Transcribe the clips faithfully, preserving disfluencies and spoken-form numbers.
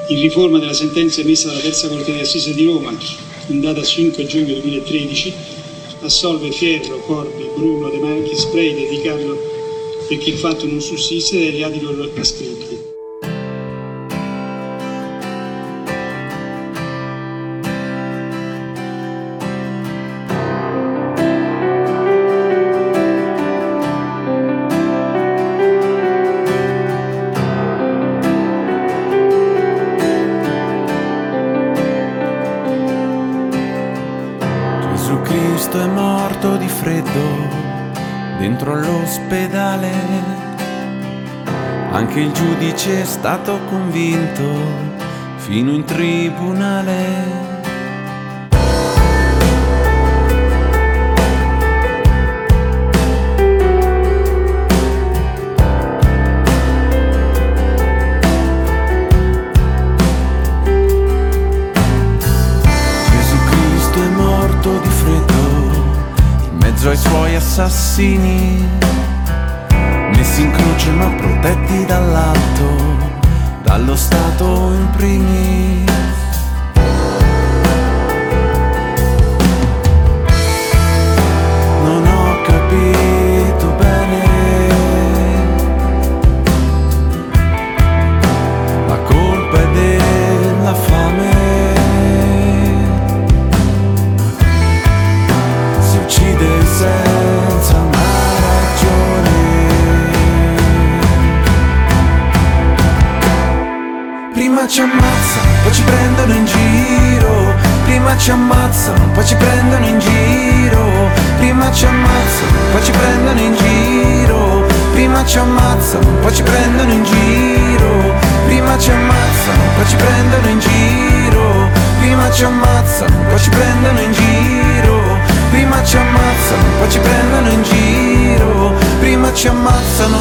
in riforma della sentenza emessa dalla terza Corte di Assise di Roma in data cinque giugno duemilatredici, assolve Fierro, Corbi, Bruno, De Marchis, Preda e Di Carlo perché il fatto non sussiste dai reati loro ascritti. Gesù Cristo è morto di freddo dentro all'ospedale, anche il giudice è stato convinto fino in tribunale. Di freddo in mezzo ai suoi assassini, messi in croce ma protetti dall'alto, dallo Stato in primis. Non ho capito bene la colpa è della fame, uccide senza una ragione. Prima ci ammazzano, poi ci prendono in giro. Prima ci ammazzano, poi ci prendono in giro. Prima ci ammazzano, poi ci prendono in giro. Prima ci ammazzano, poi ci prendono in giro. Prima ci ammazzano, poi ci prendono in giro. Prima ci ammazzano, poi ci prendono in giro. Prima ci ammazzano, poi ci prendono in giro. Prima ci ammazzano.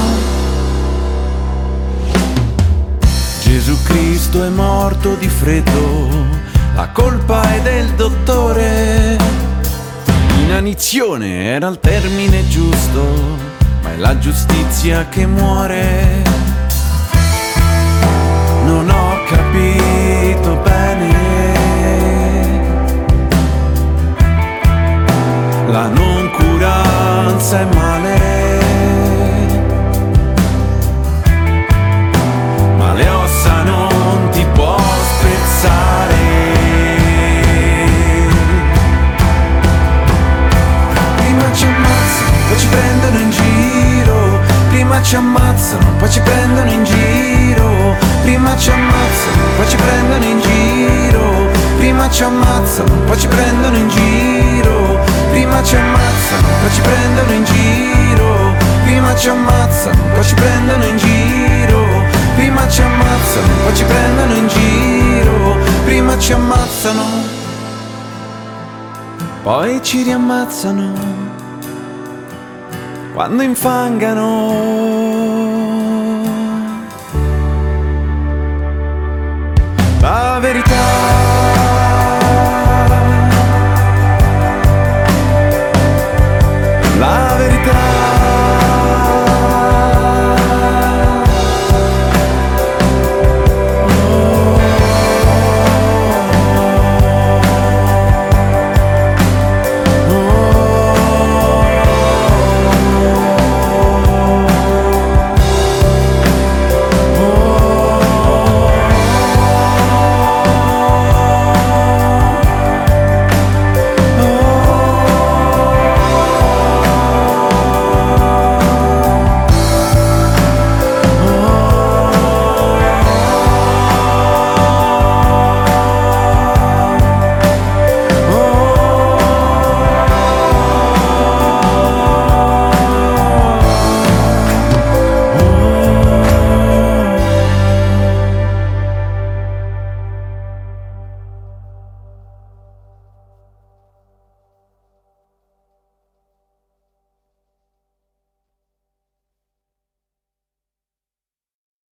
Gesù Cristo è morto di freddo, la colpa è del dottore. Inanizione era il termine giusto, ma è la giustizia che muore. Non ho capito bene la noncuranza è male, ma le ossa non ti può spezzare. Prima ci ammazzano, poi ci prendono in giro. Prima ci ammazzano, poi ci prendono in giro. Prima ci ammazzano, poi ci prendono in giro. Prima ci ammazzano, poi ci prendono in giro. Prima ci ammazzano, poi ci prendono in giro. Prima ci ammazzano, poi ci prendono in giro. Prima ci ammazzano, poi ci prendono in giro. Prima ci ammazzano, poi ci riammazzano quando infangano.